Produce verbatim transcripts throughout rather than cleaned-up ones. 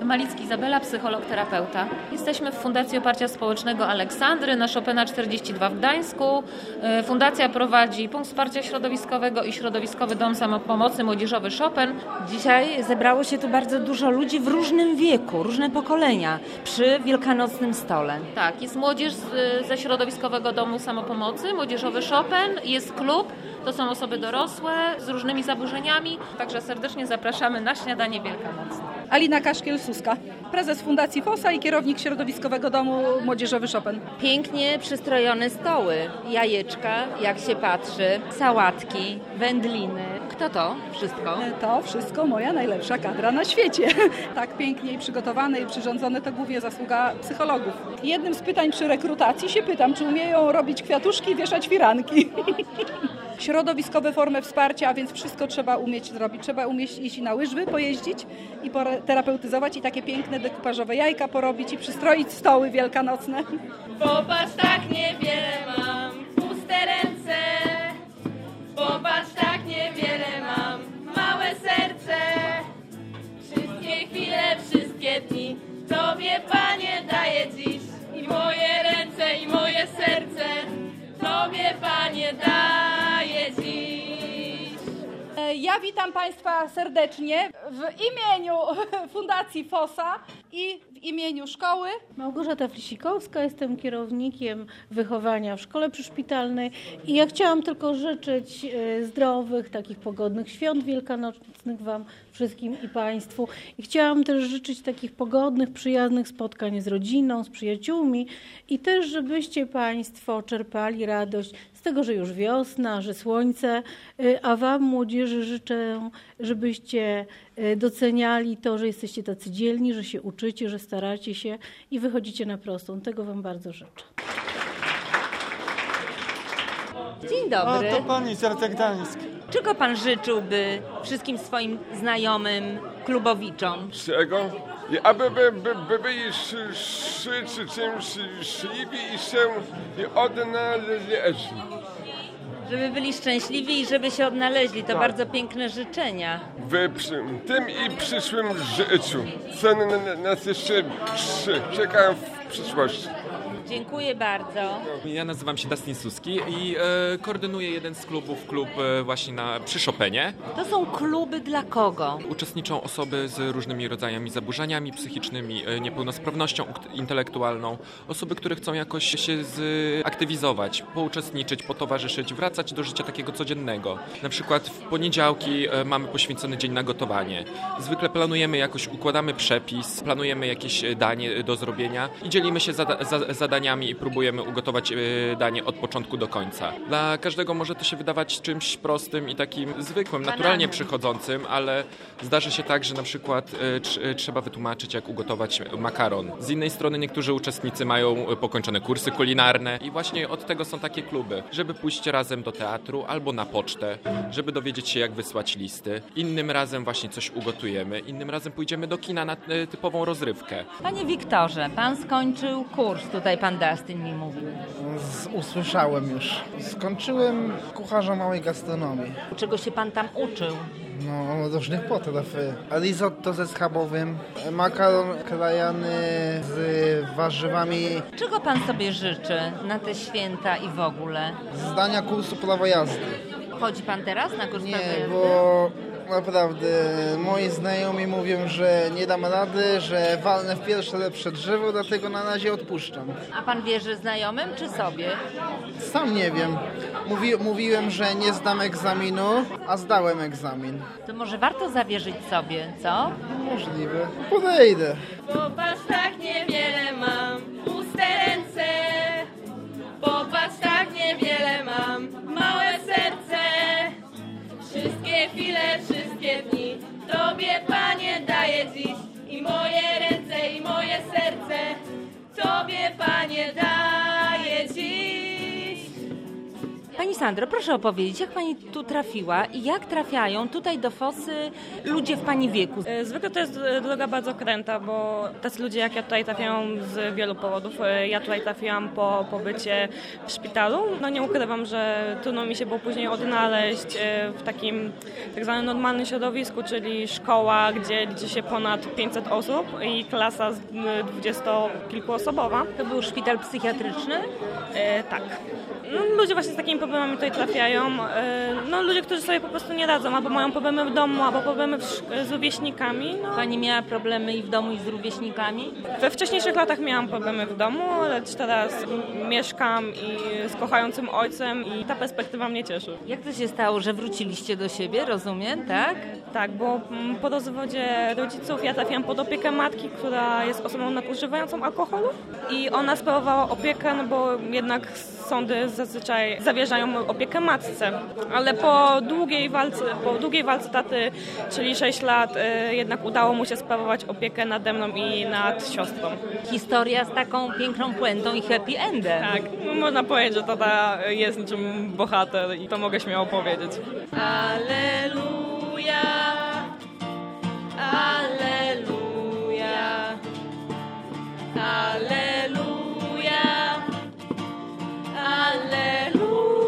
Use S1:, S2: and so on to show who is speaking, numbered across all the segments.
S1: Malicki Izabela, psycholog, terapeuta. Jesteśmy w Fundacji Oparcia Społecznego Aleksandry na Chopina czterdzieści dwa w Gdańsku. Fundacja prowadzi punkt wsparcia środowiskowego i środowiskowy dom samopomocy młodzieżowy Chopin.
S2: Dzisiaj zebrało się tu bardzo dużo ludzi w różnym wieku, różne pokolenia przy wielkanocnym stole.
S1: Tak, jest młodzież z, ze środowiskowego domu samopomocy młodzieżowy Chopin, jest klub, to są osoby dorosłe z różnymi zaburzeniami, także serdecznie zapraszamy na śniadanie wielkanocne.
S3: Alina Kaszkiel-Suska, prezes Fundacji Fossa i kierownik środowiskowego domu młodzieżowy Chopin.
S2: Pięknie przystrojone stoły, jajeczka, jak się patrzy, sałatki, wędliny. Kto to wszystko?
S3: To wszystko moja najlepsza kadra na świecie. Tak pięknie i przygotowane i przyrządzone to głównie zasługa psychologów. Jednym z pytań przy rekrutacji się pytam, czy umieją robić kwiatuszki i wieszać firanki. Środowiskowe formy wsparcia, a więc wszystko trzeba umieć zrobić. Trzeba umieć iść na łyżwy, pojeździć i terapeutyzować i takie piękne dekupażowe jajka porobić i przystroić stoły wielkanocne.
S4: Popatrz, tak niewiele mam, puste ręce. Popatrz, tak niewiele mam, małe serce. Wszystkie chwile, wszystkie dni Tobie, Panie, daję dziś. I moje ręce, i moje serce Tobie, Panie, daję dziś.
S3: Ja witam Państwa serdecznie w imieniu Fundacji Fossa i w imieniu szkoły.
S5: Małgorzata Flisikowska, jestem kierownikiem wychowania w szkole przyszpitalnej i ja chciałam tylko życzyć zdrowych, takich pogodnych świąt wielkanocnych Wam wszystkim i Państwu. I chciałam też życzyć takich pogodnych, przyjaznych spotkań z rodziną, z przyjaciółmi i też, żebyście Państwo czerpali radość z tego, że już wiosna, że słońce, a Wam, młodzieży, życzę, żebyście doceniali to, że jesteście tacy dzielni, że się uczycie, że staracie się i wychodzicie na prostą. Tego Wam bardzo życzę.
S2: Dzień dobry.
S6: O, to pani z Jartek Gdańsk.
S2: Czego Pan życzyłby wszystkim swoim znajomym, klubowiczom?
S6: Czego? I aby by, by, by byli szy, szy, czy czymś szczęśliwi i się i odnaleźli.
S2: Żeby byli szczęśliwi i żeby się odnaleźli. To
S6: tak.
S2: Bardzo piękne życzenia.
S6: W przy, tym i przyszłym życiu. Co nas jeszcze czeka w przyszłości.
S2: Dziękuję bardzo.
S7: Ja nazywam się Dustin Suski i e, koordynuję jeden z klubów, klub e, właśnie na, przy Chopinie.
S2: To są kluby dla kogo?
S7: Uczestniczą osoby z różnymi rodzajami zaburzeniami psychicznymi, e, niepełnosprawnością intelektualną, osoby, które chcą jakoś się zaktywizować, pouczestniczyć, potowarzyszyć, wracać do życia takiego codziennego. Na przykład w poniedziałki e, mamy poświęcony dzień na gotowanie. Zwykle planujemy jakoś, układamy przepis, planujemy jakieś danie do zrobienia i dzielimy się zada- za- zadaniami i próbujemy ugotować danie od początku do końca. Dla każdego może to się wydawać czymś prostym i takim zwykłym, naturalnie przychodzącym, ale zdarzy się tak, że na przykład tr- trzeba wytłumaczyć, jak ugotować makaron. Z innej strony niektórzy uczestnicy mają pokończone kursy kulinarne i właśnie od tego są takie kluby, żeby pójść razem do teatru albo na pocztę, żeby dowiedzieć się, jak wysłać listy. Innym razem właśnie coś ugotujemy, innym razem pójdziemy do kina na typową rozrywkę.
S2: Panie Wiktorze, Pan skończył kurs, tutaj Pan Dustin mi mówił.
S8: Z, usłyszałem już. Skończyłem kucharza małej gastronomii.
S2: Czego się Pan tam uczył?
S8: No, różnych potraw. Risotto ze schabowym, makaron krajany z warzywami.
S2: Czego Pan sobie życzy na te święta i w ogóle?
S8: Zdania kursu prawa jazdy.
S2: Chodzi Pan teraz na kurs
S8: Nie,
S2: prawa jazdy?
S8: bo naprawdę moi znajomi mówią, że nie dam rady, że walnę w pierwsze lepsze drzewo, dlatego na razie odpuszczam.
S2: A Pan wierzy znajomym czy sobie?
S8: Sam nie wiem. Mówi, mówiłem, że nie zdam egzaminu, a zdałem egzamin.
S2: To może warto zawierzyć sobie, co?
S8: Możliwe. Podejdę.
S4: Popatrz, tak niewiele mam, puste ręce. Popatrz, tak niewiele mam, małe serce. Wszystkie chwile, wszystkie dni Tobie, Panie, daję dziś. I moje ręce, i moje serce Tobie, Panie, daję dziś.
S2: Pani Aleksandro, proszę opowiedzieć, jak pani tu trafiła i jak trafiają tutaj do Fosy ludzie w pani wieku?
S9: Zwykle to jest droga bardzo kręta, bo tacy ludzie jak ja tutaj trafiają z wielu powodów. Ja tutaj trafiłam po pobycie w szpitalu. No nie ukrywam, że trudno mi się było później odnaleźć w takim tak zwanym normalnym środowisku, czyli szkoła, gdzie liczy się ponad pięćset osób i klasa dwudziestokilkuosobowa.
S2: To był szpital psychiatryczny?
S9: E, tak. No, ludzie właśnie z takimi problemami tutaj trafiają. E, no, ludzie, którzy sobie po prostu nie radzą, albo mają problemy w domu, albo problemy w, z rówieśnikami. No.
S2: Pani miała problemy i w domu, i z rówieśnikami?
S9: We wcześniejszych latach miałam problemy w domu, lecz teraz mieszkam i z kochającym ojcem i ta perspektywa mnie cieszy.
S2: Jak to się stało, że wróciliście do siebie, rozumiem, tak?
S9: Tak, bo po rozwodzie rodziców ja trafiłam pod opiekę matki, która jest osobą nadużywającą alkoholu i ona sprawowała opiekę, no bo jednak sądy zazwyczaj zawierzają opiekę matce, ale po długiej walce, po długiej walce taty, czyli sześć lat, jednak udało mu się sprawować opiekę nade mną i nad siostrą.
S2: Historia z taką piękną puentą i happy endem.
S9: Tak, no można powiedzieć, że tata jest niczym bohater i to mogę śmiało powiedzieć.
S4: Alleluja, alleluja, alleluja, alleluja.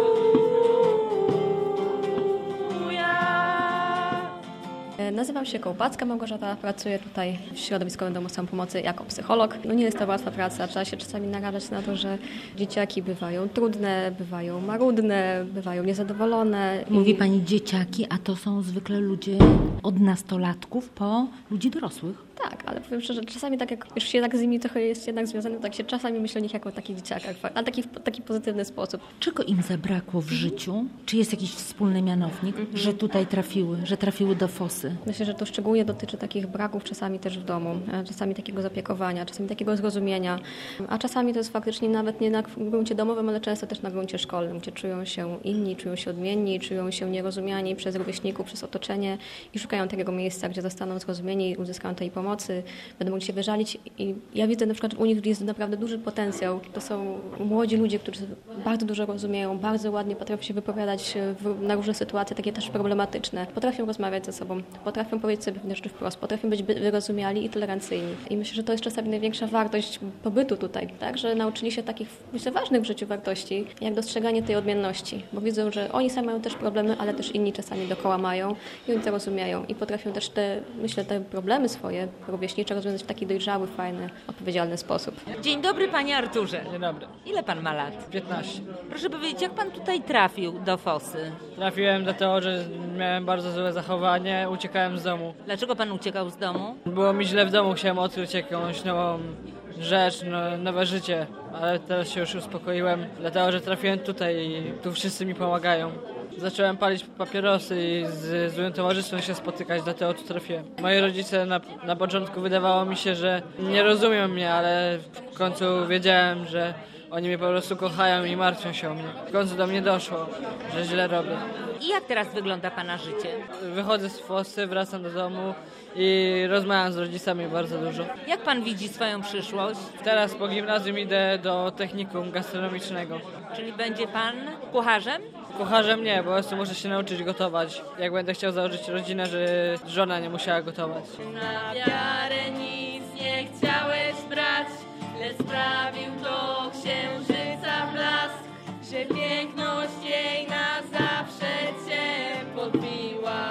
S10: Nazywam się Kołpacka Małgorzata, pracuję tutaj w Środowiskowym Domu Samopomocy jako psycholog. No nie jest to łatwa praca, trzeba się czasami narażać na to, że dzieciaki bywają trudne, bywają marudne, bywają niezadowolone.
S2: Mówi pani dzieciaki, a to są zwykle ludzie od nastolatków po ludzi dorosłych?
S10: Tak, ale powiem szczerze, czasami tak jak już się tak z nimi trochę jest jednak związany, tak się czasami myślę o nich jako o takich dzieciakach, ale taki, w taki pozytywny sposób.
S2: Czego im zabrakło w życiu? Czy jest jakiś wspólny mianownik, mhm. że tutaj trafiły, że trafiły do Fosy?
S10: Myślę, że to szczególnie dotyczy takich braków czasami też w domu, czasami takiego zapiekowania, czasami takiego zrozumienia, a czasami to jest faktycznie nawet nie na gruncie domowym, ale często też na gruncie szkolnym, gdzie czują się inni, czują się odmienni, czują się nierozumiani przez rówieśników, przez otoczenie i szukają takiego miejsca, gdzie zostaną zrozumieni i uzyskają tej pomocy. Będą mogli się wyżalić i ja widzę na przykład, że u nich jest naprawdę duży potencjał. To są młodzi ludzie, którzy bardzo dużo rozumieją, bardzo ładnie potrafią się wypowiadać w, na różne sytuacje, takie też problematyczne. Potrafią rozmawiać ze sobą, potrafią powiedzieć sobie rzeczy wprost, potrafią być wyrozumiali i tolerancyjni. I myślę, że to jest czasami największa wartość pobytu tutaj, tak? Że nauczyli się takich, myślę, ważnych w życiu wartości, jak dostrzeganie tej odmienności, bo widzą, że oni sami mają też problemy, ale też inni czasami dookoła mają i oni to rozumieją i potrafią też te, myślę, te problemy swoje rówieśnicze rozwiązać w taki dojrzały, fajny, odpowiedzialny sposób.
S2: Dzień dobry, panie Arturze.
S11: Dzień dobry.
S2: Ile pan ma lat?
S11: piętnaście.
S2: Proszę powiedzieć, jak pan tutaj trafił do Fosy?
S11: Trafiłem dlatego, że miałem bardzo złe zachowanie, uciekałem z domu.
S2: Dlaczego pan uciekał z domu?
S11: Było mi źle w domu, chciałem odkryć jakąś nową rzecz, no, nowe życie, ale teraz się już uspokoiłem, dlatego, że trafiłem tutaj i tu wszyscy mi pomagają. Zacząłem palić papierosy i z złym towarzystwem się spotykać, dlatego tu trafiłem. Moi rodzice na, na początku wydawało mi się, że nie rozumią mnie, ale w końcu wiedziałem, że oni mnie po prostu kochają i martwią się o mnie. W końcu do mnie doszło, że źle robię.
S2: I jak teraz wygląda pana życie?
S11: Wychodzę z Fosy, wracam do domu i rozmawiam z rodzicami bardzo dużo.
S2: Jak pan widzi swoją przyszłość?
S11: Teraz po gimnazjum idę do technikum gastronomicznego.
S2: Czyli będzie pan kucharzem?
S11: Kucharzem nie, po prostu muszę się nauczyć gotować. Jak będę chciał założyć rodzinę, że żona nie musiała gotować.
S4: Na wiarę nic nie chciałeś brać, lecz sprawił to księżyca blask, że piękność jej na zawsze cię podbiła.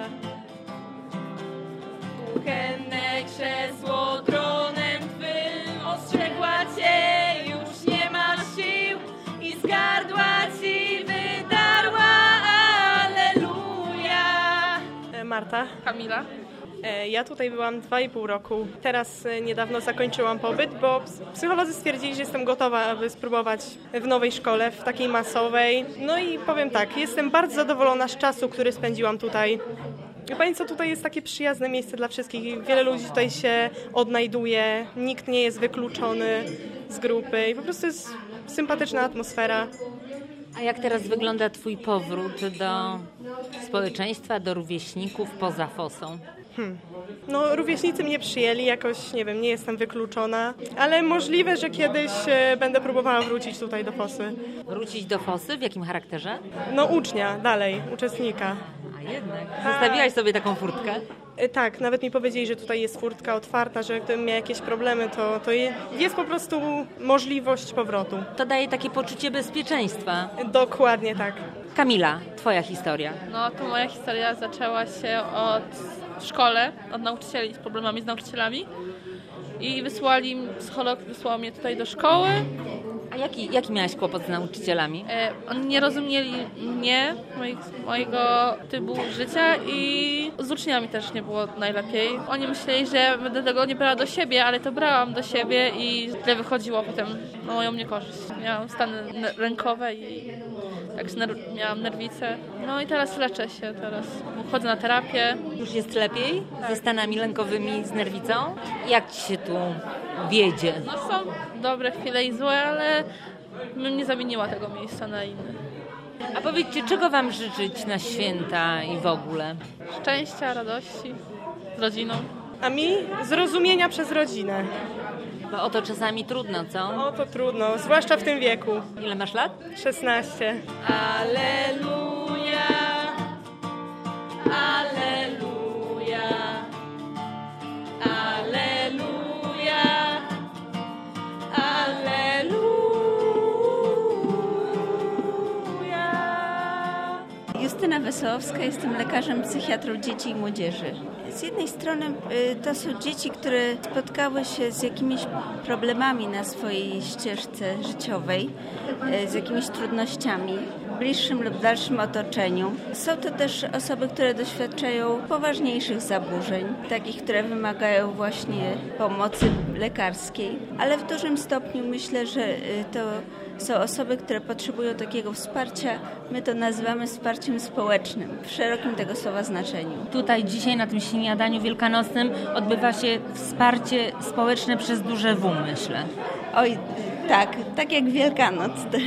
S4: Kuchenne krzesło tronem twym ostrzegła cię, już nie masz sił i z gardła ci wydarła. Alleluja.
S12: Marta. Kamila. Ja tutaj byłam dwa i pół roku. Teraz niedawno zakończyłam pobyt, bo psycholodzy stwierdzili, że jestem gotowa, aby spróbować w nowej szkole, w takiej masowej. No i powiem tak, jestem bardzo zadowolona z czasu, który spędziłam tutaj. Pani co, tutaj jest takie przyjazne miejsce dla wszystkich. Wiele ludzi tutaj się odnajduje, nikt nie jest wykluczony z grupy i po prostu jest sympatyczna atmosfera.
S2: A jak teraz wygląda twój powrót do społeczeństwa, do rówieśników poza fosą?
S12: Hmm. No, rówieśnicy mnie przyjęli, jakoś, nie wiem, nie jestem wykluczona, ale możliwe, że kiedyś e, będę próbowała wrócić tutaj do Fosy.
S2: Wrócić do Fosy? W jakim charakterze?
S12: No, ucznia, dalej, uczestnika.
S2: A jednak. Zostawiłaś sobie taką furtkę?
S12: E, tak, nawet mi powiedzieli, że tutaj jest furtka otwarta, że gdybym miała jakieś problemy, to, to je, jest po prostu możliwość powrotu.
S2: To daje takie poczucie bezpieczeństwa.
S12: Dokładnie tak.
S2: Kamila, twoja historia.
S13: No, to moja historia zaczęła się od w szkole, od nauczycieli, z problemami z nauczycielami i wysłali, psycholog wysłał mnie tutaj do szkoły.
S2: A jaki, jaki miałaś kłopot z nauczycielami?
S13: E, oni nie rozumieli mnie, moich, mojego typu życia i z uczniami też nie było najlepiej. Oni myśleli, że będę tego nie brała do siebie, ale to brałam do siebie i źle wychodziło potem na moją niekorzyść. Miałam stany rękowe i tak ner- miałam nerwicę. No i teraz leczę się, teraz chodzę na terapię.
S2: Już jest lepiej? Tak. Ze stanami lękowymi, z nerwicą? Jak ci się tu wiedzie?
S13: No są dobre chwile i złe, ale bym nie zamieniła tego miejsca na inne.
S2: A powiedzcie, czego wam życzyć na święta i w ogóle?
S13: Szczęścia, radości z rodziną.
S12: A mi zrozumienia przez rodzinę.
S2: Bo o to czasami trudno, co?
S12: O to trudno, zwłaszcza w tym wieku.
S2: Ile masz lat?
S12: szesnaście.
S4: Alleluja, alleluja, alleluja, alleluja.
S14: Justyna Wesołowska, jestem lekarzem psychiatrą dzieci i młodzieży. Z jednej strony to są dzieci, które spotkały się z jakimiś problemami na swojej ścieżce życiowej, z jakimiś trudnościami w bliższym lub dalszym otoczeniu. Są to też osoby, które doświadczają poważniejszych zaburzeń, takich, które wymagają właśnie pomocy lekarskiej, ale w dużym stopniu myślę, że to są osoby, które potrzebują takiego wsparcia. My to nazywamy wsparciem społecznym, w szerokim tego słowa znaczeniu.
S2: Tutaj dzisiaj na tym śniadaniu wielkanocnym odbywa się wsparcie społeczne przez duże W, myślę.
S14: Oj, tak, tak jak Wielkanoc też.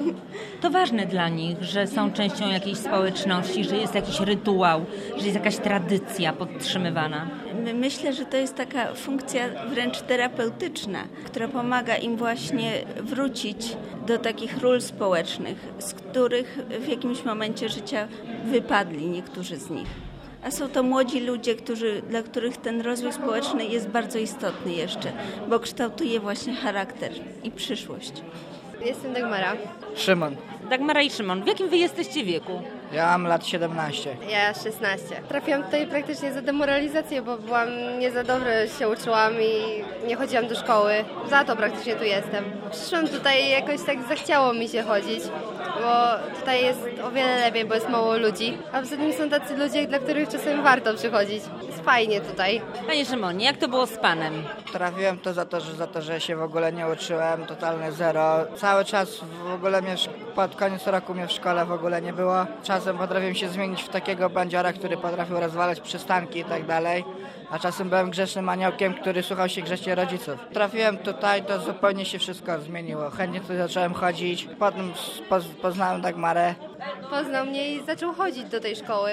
S2: To ważne dla nich, że są częścią jakiejś społeczności, że jest jakiś rytuał, że jest jakaś tradycja podtrzymywana.
S14: Myślę, że to jest taka funkcja wręcz terapeutyczna, która pomaga im właśnie wrócić do takich ról społecznych, z których w jakimś momencie życia wypadli niektórzy z nich. A są to młodzi ludzie, którzy, dla których ten rozwój społeczny jest bardzo istotny jeszcze, bo kształtuje właśnie charakter i przyszłość.
S15: Jestem Dagmara.
S8: Szymon.
S2: Dagmara i Szymon, w jakim wy jesteście wieku?
S8: Ja mam lat siedemnaście.
S15: Ja szesnaście. Trafiłam tutaj praktycznie za demoralizację, bo byłam nie za dobrze, się uczyłam i nie chodziłam do szkoły. Za to praktycznie tu jestem. Przyszłam tutaj, jakoś tak zachciało mi się chodzić, bo tutaj jest o wiele lepiej, bo jest mało ludzi. A poza tym są tacy ludzie, dla których czasem warto przychodzić. Jest fajnie tutaj.
S2: Panie Szymonie, jak to było z panem?
S8: Trafiłem to za to, że za to, że się w ogóle nie uczyłem, totalne zero. Cały czas w ogóle mnie, pod koniec roku mnie w szkole w ogóle nie było. Czasem potrafiłem się zmienić w takiego bandziora, który potrafił rozwalać przystanki i tak dalej. A czasem byłem grzecznym aniołkiem, który słuchał się grzecznie rodziców. Trafiłem tutaj, to zupełnie się wszystko zmieniło. Chętnie tutaj zacząłem chodzić, potem poznałem Dagmarę.
S15: Poznał mnie i zaczął chodzić do tej szkoły.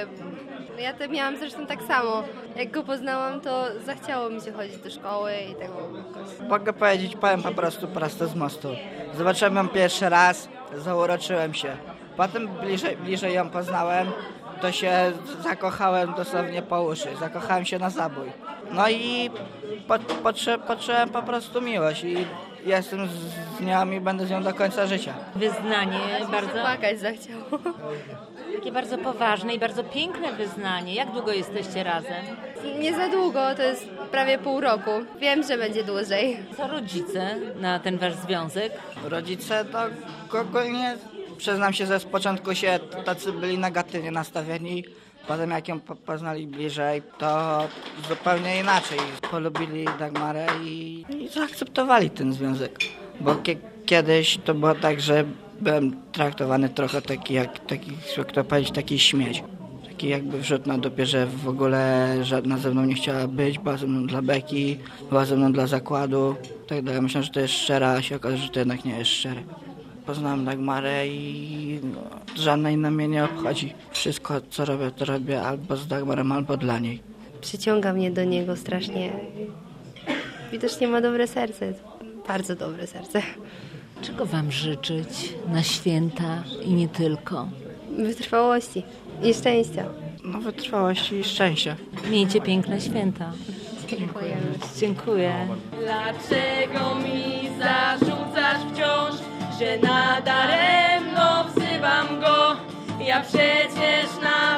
S15: Ja to miałam zresztą tak samo. Jak go poznałam, to zachciało mi się chodzić do szkoły i tak jakoś.
S8: Mogę powiedzieć, powiem po prostu prosto z mostu. Zobaczyłem ją pierwszy raz, zauroczyłem się. Potem bliżej, bliżej ją poznałem, to się zakochałem dosłownie po uszy. Zakochałem się na zabój. No i po, poczu, poczułem po prostu miłość i jestem z nią i będę z nią do końca życia.
S2: Wyznanie bardzo...
S15: Płakać zachciało.
S2: Takie bardzo poważne i bardzo piękne wyznanie. Jak długo jesteście razem?
S15: Nie za długo, to jest prawie pół roku. Wiem, że będzie dłużej.
S2: Co rodzice na ten wasz związek?
S8: Rodzice to ogólnie, przyznam się, że z początku się tacy byli negatywnie nastawieni. Potem jak ją poznali bliżej, to zupełnie inaczej. Polubili Dagmarę i, i zaakceptowali ten związek. Bo kie, kiedyś to było tak, że byłem traktowany trochę taki, jak taki, jak to powiedzieć, taki śmieć. Taki jakby wrzut na dupie, że w ogóle żadna ze mną nie chciała być, była ze mną dla beki, była ze mną dla zakładu. Tak dalej. Myślę, że to jest szczera, a się okaże, że to jednak nie jest szczere. poznałem Dagmarę i no, żadna inna mnie nie obchodzi. Wszystko, co robię, to robię albo z Dagmarem, albo dla niej.
S15: Przyciąga mnie do niego strasznie. Widocznie ma dobre serce, bardzo dobre serce.
S16: Czego Wam życzyć na święta i nie tylko?
S15: Wytrwałości i szczęścia.
S8: No wytrwałości i szczęścia.
S16: Miejcie piękne święta.
S15: Dziękujemy.
S16: Dziękuję.
S4: Dlaczego mi zarzucasz wciąż, że nadaremno wzywam go? Ja przecież na